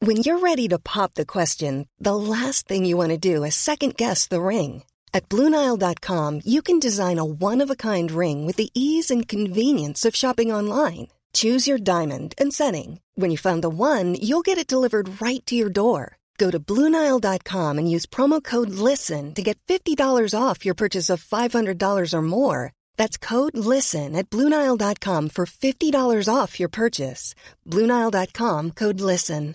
When you're ready to pop the question, the last thing you want to do is second-guess the ring. At BlueNile.com, you can design a one-of-a-kind ring with the ease and convenience of shopping online. Choose your diamond and setting. When you find the one, you'll get it delivered right to your door. Go to BlueNile.com and use promo code LISTEN to get $50 off your purchase of $500 or more. That's code LISTEN at BlueNile.com for $50 off your purchase. BlueNile.com, code LISTEN.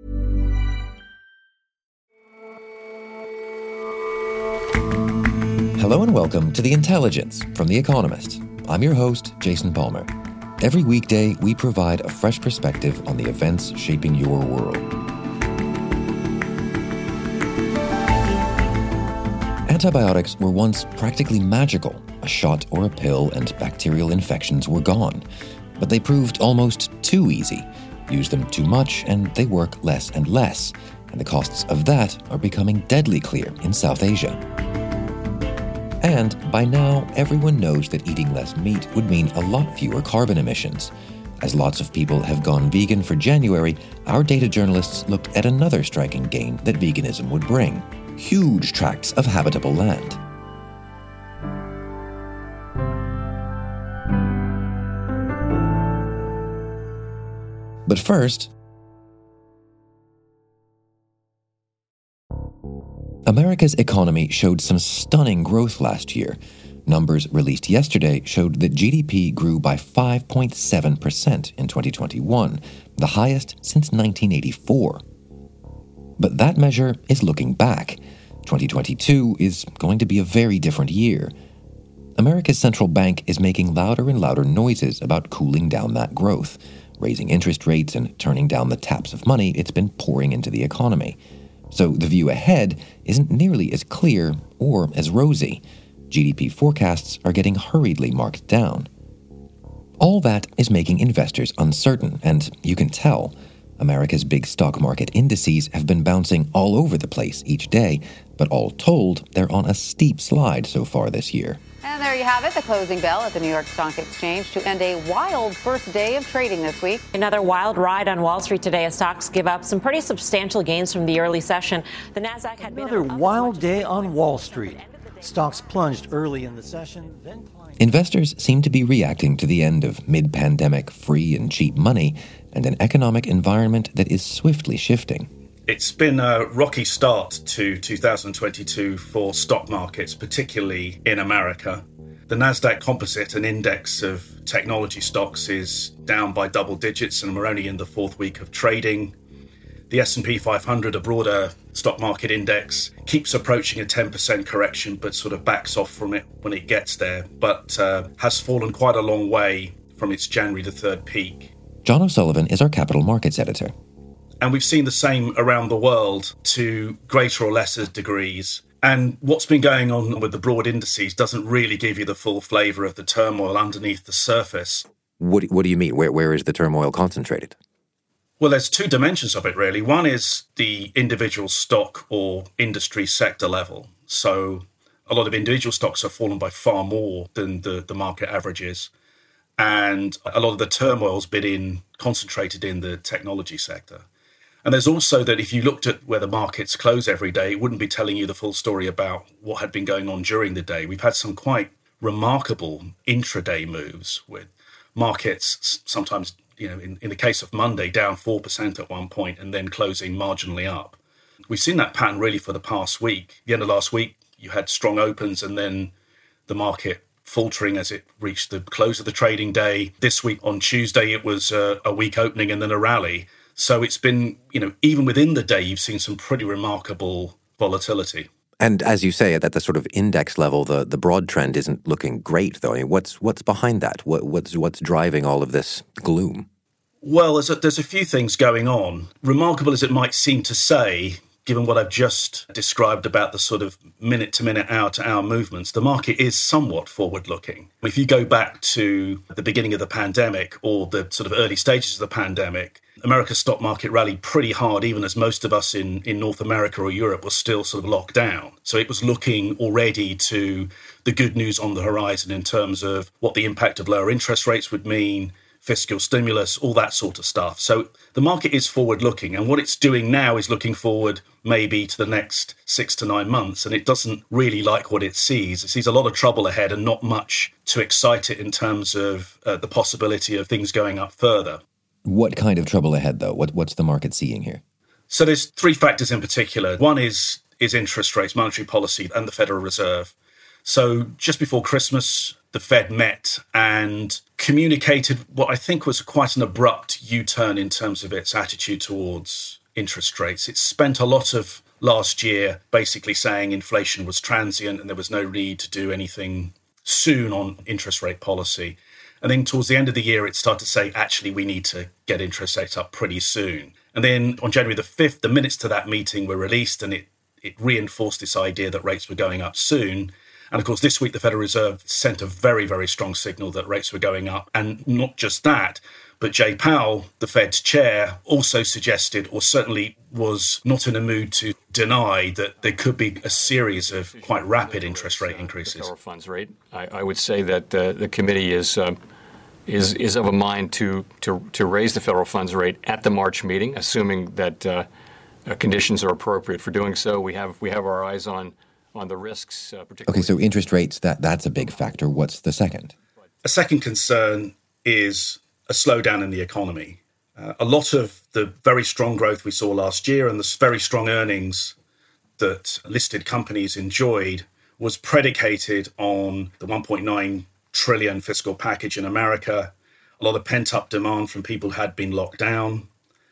Hello and welcome to The Intelligence from The Economist. I'm your host, Jason Palmer. Every weekday, we provide a fresh perspective on the events shaping your world. Antibiotics were once practically magical. A shot or a pill and bacterial infections were gone. But they proved almost too easy. Use them too much and they work less and less. And the costs of that are becoming deadly clear in South Asia. And by now, everyone knows that eating less meat would mean a lot fewer carbon emissions. As lots of people have gone vegan for January, our data journalists looked at another striking gain that veganism would bring: huge tracts of habitable land. But first, America's economy showed some stunning growth last year. Numbers released yesterday showed that GDP grew by 5.7% in 2021, the highest since 1984. But that measure is looking back. 2022 is going to be a very different year. America's central bank is making louder and louder noises about cooling down that growth, raising interest rates and turning down the taps of money it's been pouring into the economy. So the view ahead isn't nearly as clear or as rosy. GDP forecasts are getting hurriedly marked down. All that is making investors uncertain, and you can tell. America's big stock market indices have been bouncing all over the place each day, but all told, they're on a steep slide so far this year. And there you have it, the closing bell at the New York Stock Exchange to end a wild first day of trading this week. Another wild ride on Wall Street today as stocks give up some pretty substantial gains from the early session. The Nasdaq had another wild day on Wall Street. Stocks plunged early in the session, then climbed. Investors seem to be reacting to the end of mid-pandemic free and cheap money and an economic environment that is swiftly shifting. It's been a rocky start to 2022 for stock markets, particularly in America. The Nasdaq Composite, an index of technology stocks, is down by double digits, and we're only in the fourth week of trading. The S&P 500, a broader stock market index, keeps approaching a 10% correction, but sort of backs off from it when it gets there, but has fallen quite a long way from its January the 3rd peak. John O'Sullivan is our capital markets editor. And we've seen the same around the world to greater or lesser degrees. And what's been going on with the broad indices doesn't really give you the full flavour of the turmoil underneath the surface. What do you mean? Where is the turmoil concentrated? Well, there's two dimensions of it, really. One is the individual stock or industry sector level. So a lot of individual stocks have fallen by far more than the market averages. And a lot of the turmoil's been concentrated in the technology sector. And there's also that if you looked at where the markets close every day, it wouldn't be telling you the full story about what had been going on during the day. We've had some quite remarkable intraday moves with markets sometimes, in the case of Monday, down 4% at one point and then closing marginally up. We've seen that pattern really for the past week. The end of last week, you had strong opens and then the market faltering as it reached the close of the trading day. This week on Tuesday, it was a weak opening and then a rally. So it's been, even within the day, you've seen some pretty remarkable volatility. And as you say, at the sort of index level, the broad trend isn't looking great, though. I mean, what's behind that? What's driving all of this gloom? Well, there's a few things going on. Remarkable as it might seem to say, given what I've just described about the sort of minute-to-minute, hour-to-hour movements, the market is somewhat forward-looking. If you go back to the beginning of the pandemic or the sort of early stages of the pandemic, America's stock market rallied pretty hard, even as most of us in North America or Europe were still sort of locked down. So it was looking already to the good news on the horizon in terms of what the impact of lower interest rates would mean, fiscal stimulus, all that sort of stuff. So the market is forward-looking, and what it's doing now is looking forward maybe to the next 6 to 9 months, and it doesn't really like what it sees. It sees a lot of trouble ahead and not much to excite it in terms of the possibility of things going up further. What kind of trouble ahead, though? What's the market seeing here? So there's three factors in particular. One is interest rates, monetary policy, and the Federal Reserve. So just before Christmas, the Fed met and communicated what I think was quite an abrupt U-turn in terms of its attitude towards interest rates. It spent a lot of last year basically saying inflation was transient and there was no need to do anything soon on interest rate policy. And then towards the end of the year, it started to say, actually, we need to get interest rates up pretty soon. And then on January the 5th, the minutes to that meeting were released, and it reinforced this idea that rates were going up soon. And of course, this week, the Federal Reserve sent a very, very strong signal that rates were going up. And not just that, but Jay Powell, the Fed's chair, also suggested, or certainly was not in a mood to deny, that there could be a series of quite rapid interest rate increases. The federal funds rate. I would say that the committee is of a mind to raise the federal funds rate at the March meeting, assuming that conditions are appropriate for doing so. We have our eyes on the risks, particularly. Okay, so interest rates, that's a big factor. What's the second? A second concern is a slowdown in the economy. A lot of the very strong growth we saw last year and the very strong earnings that listed companies enjoyed was predicated on the 1.9 trillion fiscal package in America, a lot of pent-up demand from people who had been locked down,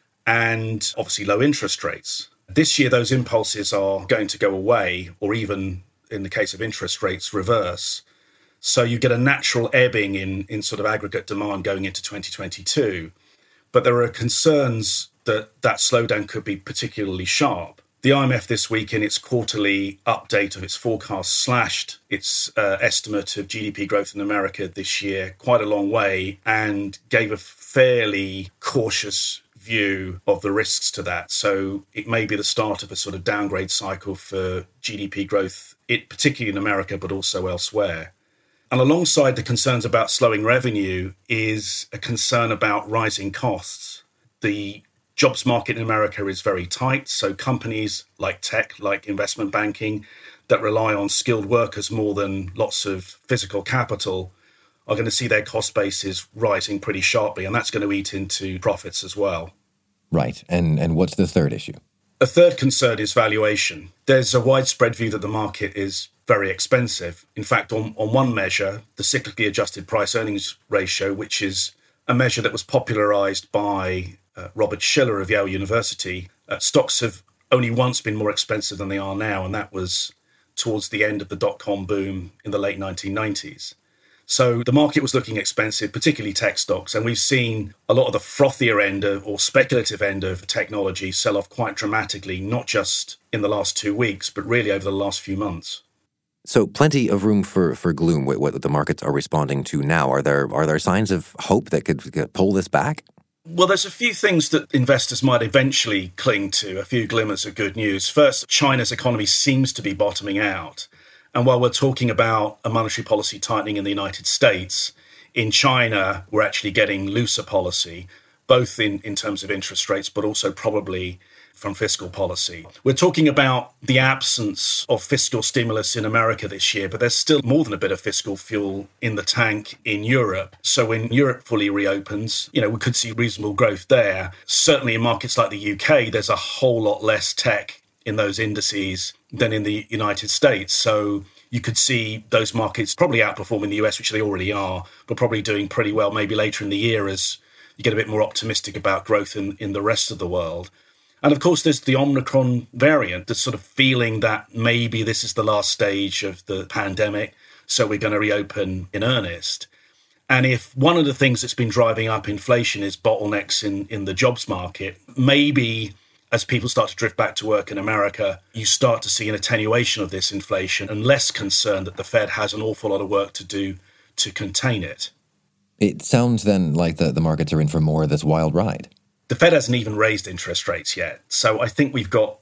and obviously low interest rates. This year, those impulses are going to go away, or even in the case of interest rates, reverse. So you get a natural ebbing in sort of aggregate demand going into 2022. But there are concerns that slowdown could be particularly sharp. The IMF this week, in its quarterly update of its forecast, slashed its estimate of GDP growth in America this year quite a long way and gave a fairly cautious view of the risks to that. So it may be the start of a sort of downgrade cycle for GDP growth, particularly in America, but also elsewhere. And alongside the concerns about slowing revenue is a concern about rising costs. The jobs market in America is very tight, so companies like tech, like investment banking, that rely on skilled workers more than lots of physical capital are going to see their cost bases rising pretty sharply, and that's going to eat into profits as well. Right. And what's the third issue? A third concern is valuation. There's a widespread view that the market is very expensive. In fact, on one measure, the cyclically adjusted price-earnings ratio, which is a measure that was popularized by Robert Shiller of Yale University, stocks have only once been more expensive than they are now, and that was towards the end of the dot-com boom in the late 1990s. So the market was looking expensive, particularly tech stocks, and we've seen a lot of the frothier end or speculative end of technology sell off quite dramatically, not just in the last 2 weeks, but really over the last few months. So plenty of room for gloom with what the markets are responding to now. Are there signs of hope that could pull this back? Well, there's a few things that investors might eventually cling to, a few glimmers of good news. First, China's economy seems to be bottoming out. And while we're talking about a monetary policy tightening in the United States, in China, we're actually getting looser policy, both in terms of interest rates, but also probably from fiscal policy. We're talking about the absence of fiscal stimulus in America this year, but there's still more than a bit of fiscal fuel in the tank in Europe. So when Europe fully reopens, we could see reasonable growth there. Certainly in markets like the UK, there's a whole lot less tech in those indices than in the United States. So you could see those markets probably outperforming the US, which they already are, but probably doing pretty well maybe later in the year as you get a bit more optimistic about growth in the rest of the world. And of course, there's the Omicron variant, the sort of feeling that maybe this is the last stage of the pandemic, so we're going to reopen in earnest. And if one of the things that's been driving up inflation is bottlenecks in the jobs market, maybe as people start to drift back to work in America, you start to see an attenuation of this inflation and less concern that the Fed has an awful lot of work to do to contain it. It sounds then like the markets are in for more of this wild ride. The Fed hasn't even raised interest rates yet. So I think we've got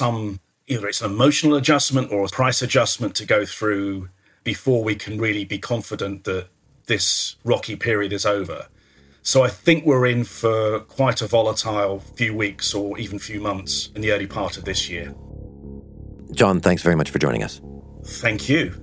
either it's an emotional adjustment or a price adjustment to go through before we can really be confident that this rocky period is over. So I think we're in for quite a volatile few weeks or even few months in the early part of this year. John, thanks very much for joining us. Thank you.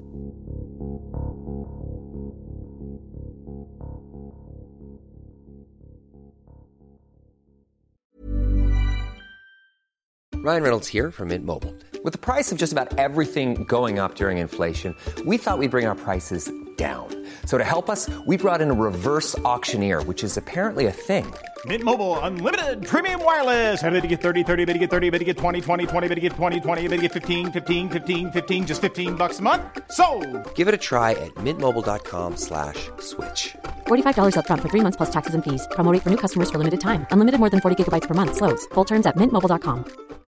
Ryan Reynolds here from Mint Mobile. With the price of just about everything going up during inflation, we thought we'd bring our prices down. So to help us, we brought in a reverse auctioneer, which is apparently a thing. Mint Mobile Unlimited Premium Wireless. How to get 30, 30, bit to get 30, bit to get 20, 20, 20, bit to get 20, 20, bit to get 15, 15, 15, 15, just $15 a month? Sold! Give it a try at mintmobile.com/switch. $45 up front for 3 months plus taxes and fees. Promo rate for new customers for limited time. Unlimited more than 40 gigabytes per month. Slows full terms at mintmobile.com.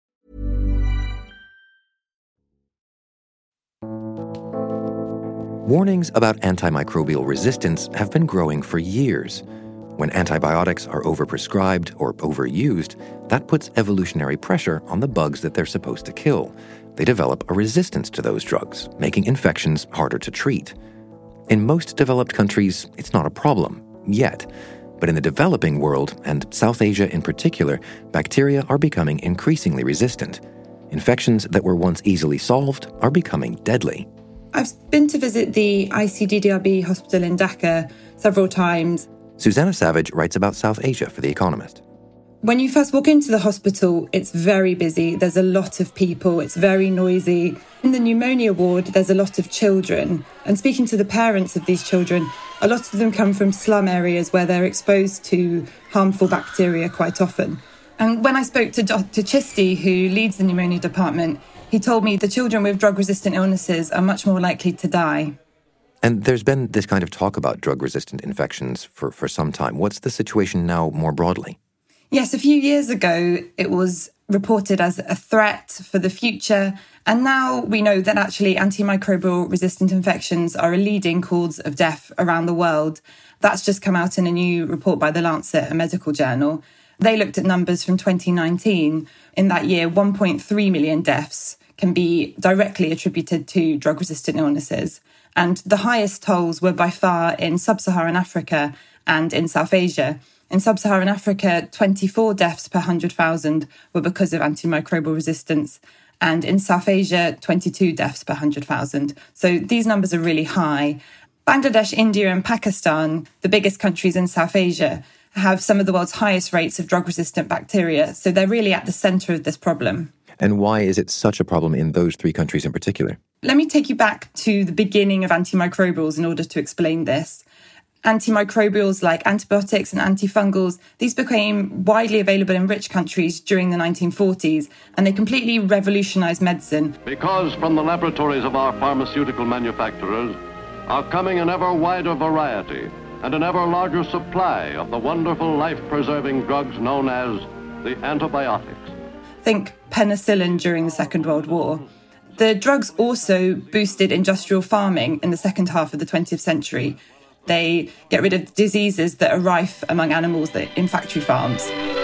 Warnings about antimicrobial resistance have been growing for years. When antibiotics are overprescribed or overused, that puts evolutionary pressure on the bugs that they're supposed to kill. They develop a resistance to those drugs, making infections harder to treat. In most developed countries, it's not a problem, yet. But in the developing world, and South Asia in particular, bacteria are becoming increasingly resistant. Infections that were once easily solved are becoming deadly. I've been to visit the ICDDRB hospital in Dhaka several times. Susanna Savage writes about South Asia for The Economist. When you first walk into the hospital, it's very busy. There's a lot of people. It's very noisy. In the pneumonia ward, there's a lot of children. And speaking to the parents of these children, a lot of them come from slum areas where they're exposed to harmful bacteria quite often. And when I spoke to Dr. Chisti, who leads the pneumonia department, he told me the children with drug-resistant illnesses are much more likely to die. And there's been this kind of talk about drug-resistant infections for some time. What's the situation now more broadly? Yes, a few years ago, it was reported as a threat for the future. And now we know that actually antimicrobial resistant infections are a leading cause of death around the world. That's just come out in a new report by The Lancet, a medical journal. They looked at numbers from 2019. In that year, 1.3 million deaths can be directly attributed to drug-resistant illnesses. And the highest tolls were by far in sub-Saharan Africa and in South Asia. In sub-Saharan Africa, 24 deaths per 100,000 were because of antimicrobial resistance. And in South Asia, 22 deaths per 100,000. So these numbers are really high. Bangladesh, India and Pakistan, the biggest countries in South Asia, have some of the world's highest rates of drug-resistant bacteria. So they're really at the centre of this problem. And why is it such a problem in those three countries in particular? Let me take you back to the beginning of antimicrobials in order to explain this. Antimicrobials like antibiotics and antifungals, these became widely available in rich countries during the 1940s, and they completely revolutionised medicine. Because from the laboratories of our pharmaceutical manufacturers are coming an ever wider variety and an ever larger supply of the wonderful life-preserving drugs known as the antibiotics. Think penicillin during the Second World War. The drugs also boosted industrial farming in the second half of the 20th century. They get rid of diseases that are rife among animals in factory farms.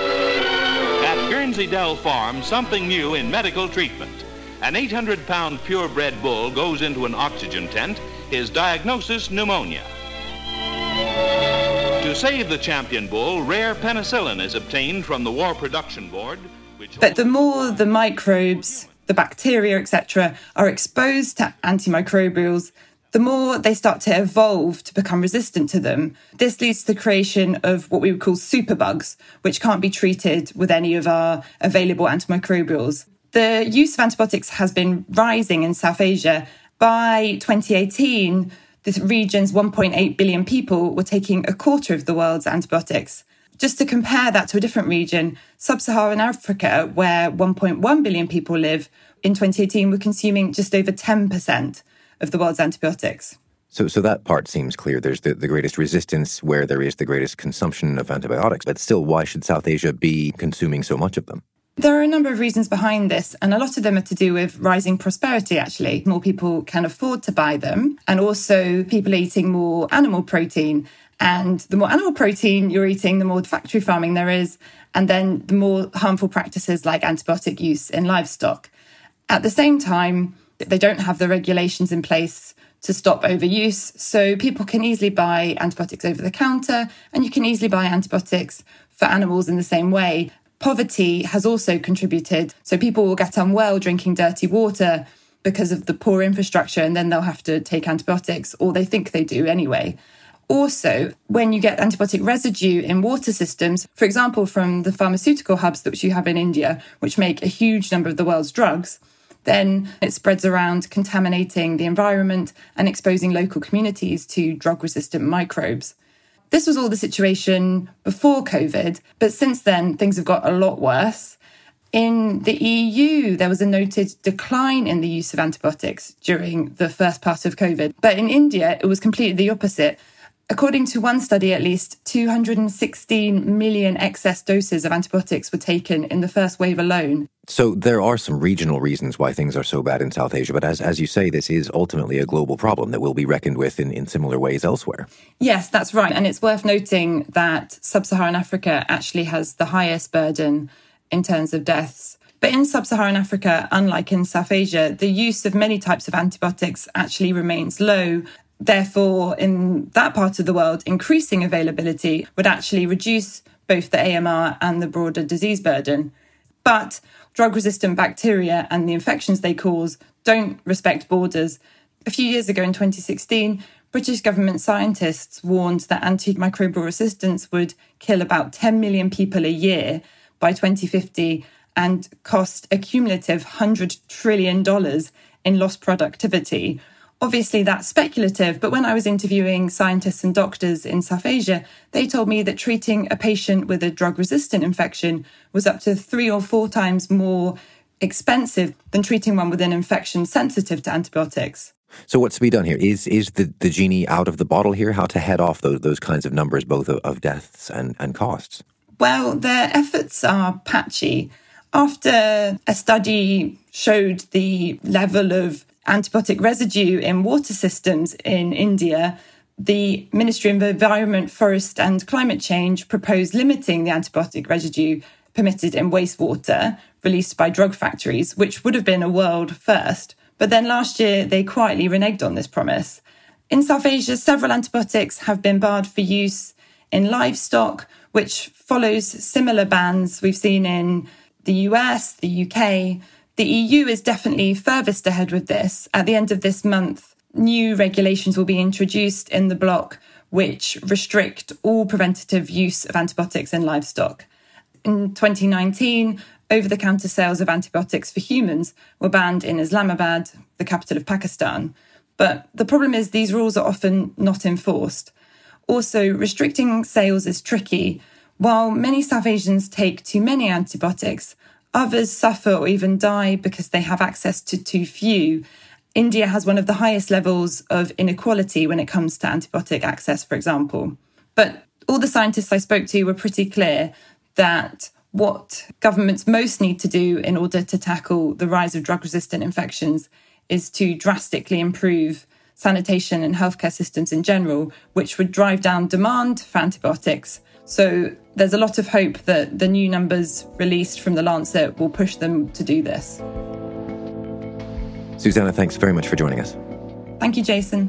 At Guernsey Dell Farm, something new in medical treatment. An 800-pound purebred bull goes into an oxygen tent. His diagnosis, pneumonia. To save the champion bull, rare penicillin is obtained from the War Production Board. But the more the microbes, the bacteria, etc., are exposed to antimicrobials, the more they start to evolve to become resistant to them. This leads to the creation of what we would call superbugs, which can't be treated with any of our available antimicrobials. The use of antibiotics has been rising in South Asia. By 2018, the region's 1.8 billion people were taking a quarter of the world's antibiotics. Just to compare that to a different region, sub-Saharan Africa, where 1.1 billion people live, in 2018 were consuming just over 10% of the world's antibiotics. So that part seems clear. There's the greatest resistance where there is the greatest consumption of antibiotics. But still, why should South Asia be consuming so much of them? There are a number of reasons behind this, and a lot of them are to do with rising prosperity, actually. More people can afford to buy them, and also people eating more animal protein. And the more animal protein you're eating, the more factory farming there is, and then the more harmful practices like antibiotic use in livestock. At the same time, they don't have the regulations in place to stop overuse. So people can easily buy antibiotics over the counter, and you can easily buy antibiotics for animals in the same way. Poverty has also contributed. So people will get unwell drinking dirty water because of the poor infrastructure, and then they'll have to take antibiotics, or they think they do anyway. Also, when you get antibiotic residue in water systems, for example, from the pharmaceutical hubs that you have in India, which make a huge number of the world's drugs, then it spreads around, contaminating the environment and exposing local communities to drug-resistant microbes. This was all the situation before COVID, but since then, things have got a lot worse. In the EU, there was a noted decline in the use of antibiotics during the first part of COVID. But in India, it was completely the opposite. According to one study, at least 216 million excess doses of antibiotics were taken in the first wave alone. So there are some regional reasons why things are so bad in South Asia, but as you say, this is ultimately a global problem that will be reckoned with in similar ways elsewhere. Yes, that's right. And it's worth noting that Sub-Saharan Africa actually has the highest burden in terms of deaths. But in Sub-Saharan Africa, unlike in South Asia, the use of many types of antibiotics actually remains low. Therefore, in that part of the world, increasing availability would actually reduce both the AMR and the broader disease burden. But drug-resistant bacteria and the infections they cause don't respect borders. A few years ago in 2016, British government scientists warned that antimicrobial resistance would kill about 10 million people a year by 2050 and cost a cumulative $100 trillion in lost productivity. Obviously, that's speculative, but when I was interviewing scientists and doctors in South Asia, they told me that treating a patient with a drug-resistant infection was up to 3 or 4 times more expensive than treating one with an infection sensitive to antibiotics. So what's to be done here? Is the genie out of the bottle here? How to head off those kinds of numbers, both of deaths and costs? Well, their efforts are patchy. After a study showed the level of antibiotic residue in water systems in India, the Ministry of Environment, Forest and Climate Change proposed limiting the antibiotic residue permitted in wastewater released by drug factories, which would have been a world first. But then last year, they quietly reneged on this promise. In South Asia, several antibiotics have been barred for use in livestock, which follows similar bans we've seen in the US, the UK. The EU is definitely furthest ahead with this. At the end of this month, new regulations will be introduced in the bloc which restrict all preventative use of antibiotics in livestock. In 2019, over-the-counter sales of antibiotics for humans were banned in Islamabad, the capital of Pakistan. But the problem is these rules are often not enforced. Also, restricting sales is tricky. While many South Asians take too many antibiotics, others suffer or even die because they have access to too few. India has one of the highest levels of inequality when it comes to antibiotic access, for example. But all the scientists I spoke to were pretty clear that what governments most need to do in order to tackle the rise of drug-resistant infections is to drastically improve sanitation and healthcare systems in general, which would drive down demand for antibiotics. So there's a lot of hope that the new numbers released from The Lancet will push them to do this. Susanna, thanks very much for joining us. Thank you, Jason.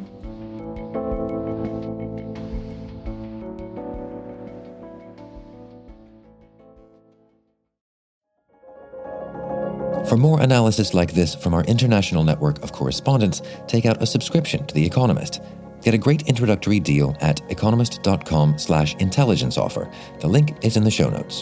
For more analysis like this from our international network of correspondents, take out a subscription to The Economist. Get a great introductory deal at economist.com/intelligence offer. The link is in the show notes.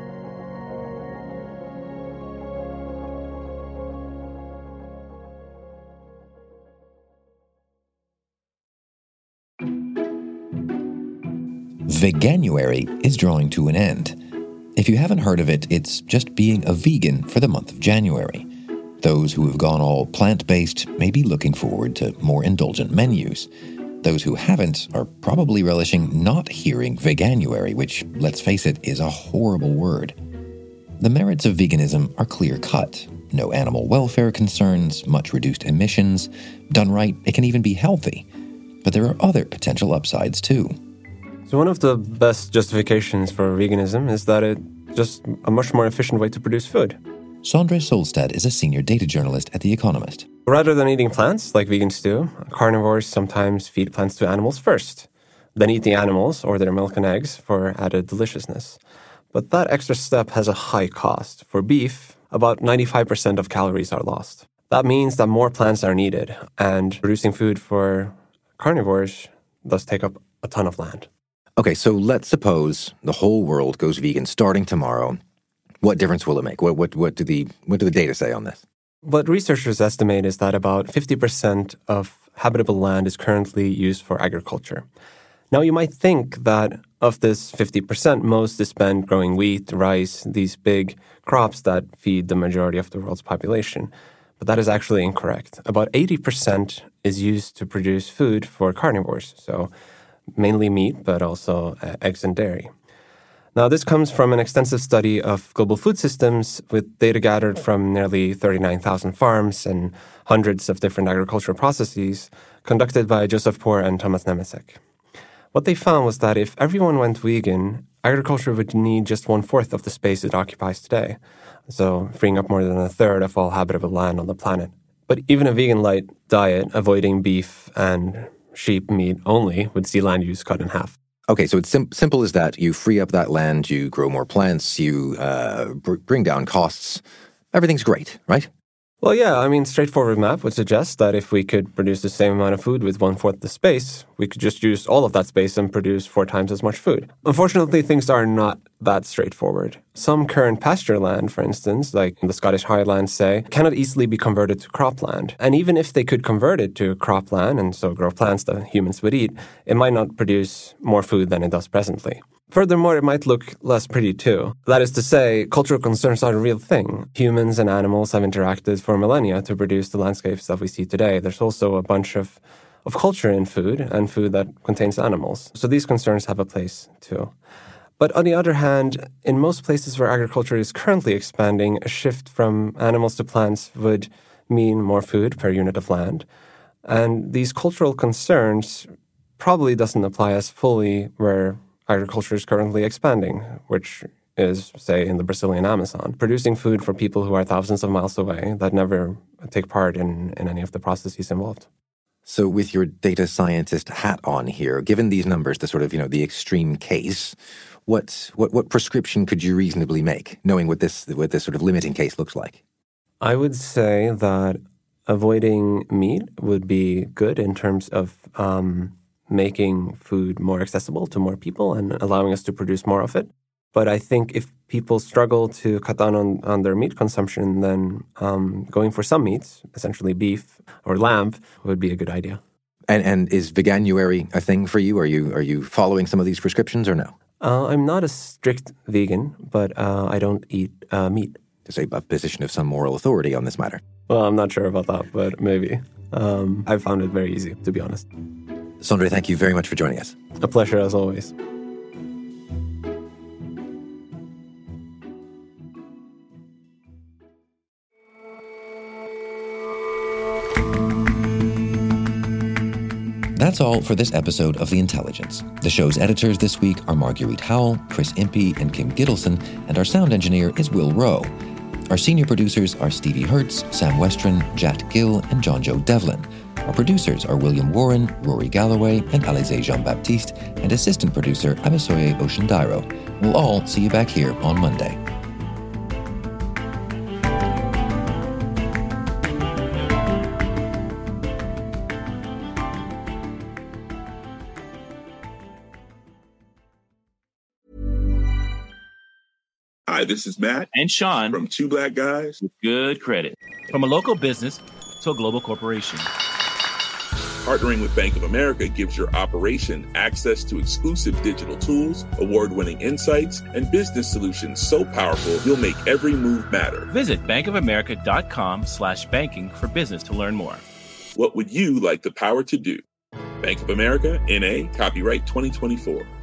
Veganuary is drawing to an end. If you haven't heard of it, it's just being a vegan for the month of January. Those who have gone all plant-based may be looking forward to more indulgent menus. Those who haven't are probably relishing not hearing Veganuary, which, let's face it, is a horrible word. The merits of veganism are clear-cut. No animal welfare concerns, much reduced emissions. Done right, it can even be healthy. But there are other potential upsides, too. So one of the best justifications for veganism is that it's just a much more efficient way to produce food. Sondre Solstad is a senior data journalist at The Economist. Rather than eating plants, like vegans do, carnivores sometimes feed plants to animals first, then eat the animals or their milk and eggs for added deliciousness. But that extra step has a high cost. For beef, about 95% of calories are lost. That means that more plants are needed, and producing food for carnivores does take up a ton of land. Okay, so let's suppose the whole world goes vegan starting tomorrow. What difference will it make? What do the data say on this? What researchers estimate is that about 50% of habitable land is currently used for agriculture. Now, you might think that of this 50%, most is spent growing wheat, rice, these big crops that feed the majority of the world's population. But that is actually incorrect. About 80% is used to produce food for carnivores, so mainly meat, but also eggs and dairy. Now, this comes from an extensive study of global food systems with data gathered from nearly 39,000 farms and hundreds of different agricultural processes conducted by Joseph Poore and Thomas Nemecek. What they found was that if everyone went vegan, agriculture would need just 1/4 of the space it occupies today, so freeing up more than a third of all habitable land on the planet. But even a vegan-light diet, avoiding beef and sheep meat only, would see land use cut in half. Okay, so it's simple as that. You free up that land, you grow more plants, you bring down costs. Everything's great, right? Well, yeah, straightforward math would suggest that if we could produce the same amount of food with 1/4 the space, we could just use all of that space and produce 4 times as much food. Unfortunately, things are not that straightforward. Some current pasture land, for instance, like the Scottish Highlands say, cannot easily be converted to cropland. And even if they could convert it to cropland and so grow plants that humans would eat, it might not produce more food than it does presently. Furthermore, it might look less pretty too. That is to say, cultural concerns are a real thing. Humans and animals have interacted for millennia to produce the landscapes that we see today. There's also a bunch of culture in food and food that contains animals. So these concerns have a place too. But on the other hand, in most places where agriculture is currently expanding, a shift from animals to plants would mean more food per unit of land. And these cultural concerns probably doesn't apply as fully where agriculture is currently expanding, which is, say, in the Brazilian Amazon, producing food for people who are thousands of miles away that never take part in any of the processes involved. So with your data scientist hat on here, given these numbers, the sort of, the extreme case, what prescription could you reasonably make, knowing what this sort of limiting case looks like? I would say that avoiding meat would be good in terms of making food more accessible to more people and allowing us to produce more of it. But I think if people struggle to cut down on their meat consumption, then going for some meats, essentially beef or lamb, would be a good idea. And is veganuary a thing for you? Are you following some of these prescriptions or no? I'm not a strict vegan, but I don't eat meat. To say a position of some moral authority on this matter. Well, I'm not sure about that, but maybe. I found it very easy, to be honest. Sondre, thank you very much for joining us. A pleasure, as always. That's all for this episode of The Intelligence. The show's editors this week are Marguerite Howell, Chris Impey, and Kim Gittleson, and our sound engineer is Will Rowe. Our senior producers are Stevie Hertz, Sam Westron, Jat Gill, and John Joe Devlin. Our producers are William Warren, Rory Galloway, and Alizé Jean-Baptiste, and assistant producer Abisoye Oshindairo. We'll all see you back here on Monday. Hi, this is Matt and Sean from Two Black Guys with Good Credit. From a local business to a global corporation. Partnering with Bank of America gives your operation access to exclusive digital tools, award-winning insights, and business solutions so powerful you'll make every move matter. Visit bankofamerica.com/banking for business to learn more. What would you like the power to do? Bank of America, N.A., copyright 2024.